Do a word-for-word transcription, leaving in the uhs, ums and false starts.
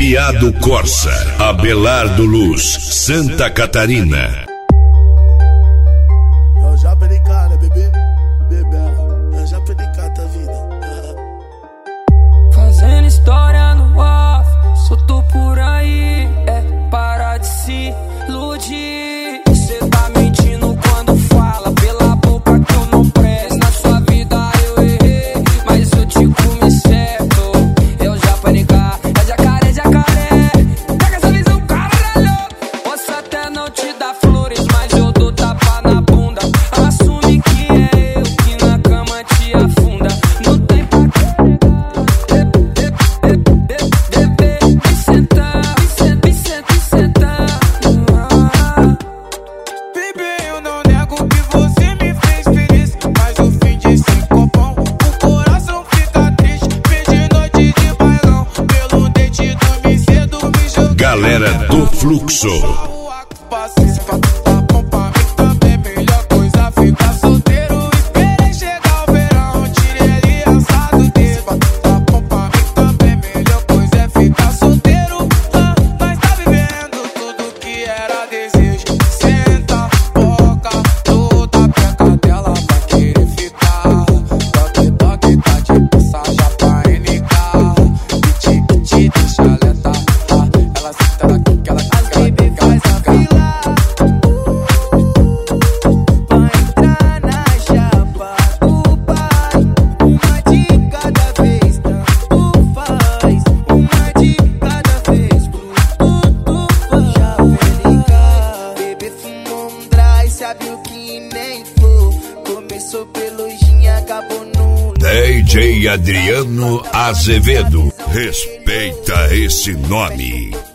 Piado Corsa, Abelardo Luz, Santa Catarina. Eu já perdi cara, bebê, bebê, eu já perdi cara da vida. Fazendo história no off, solto por aí, é parar de se iludir. Cê tá mentindo quando fala pela boca que eu não presto. Na sua vida eu errei, mas eu te comi certo. Eu já panicar, é jacaré, jacaré. Pega essa visão, caralho. Posso até não te dar flores, mas eu dou tapa na bunda. Assume que é eu que na cama te afunda. Não tem pra Galera do Fluxo. D J Adriano Azevedo, respeita esse nome.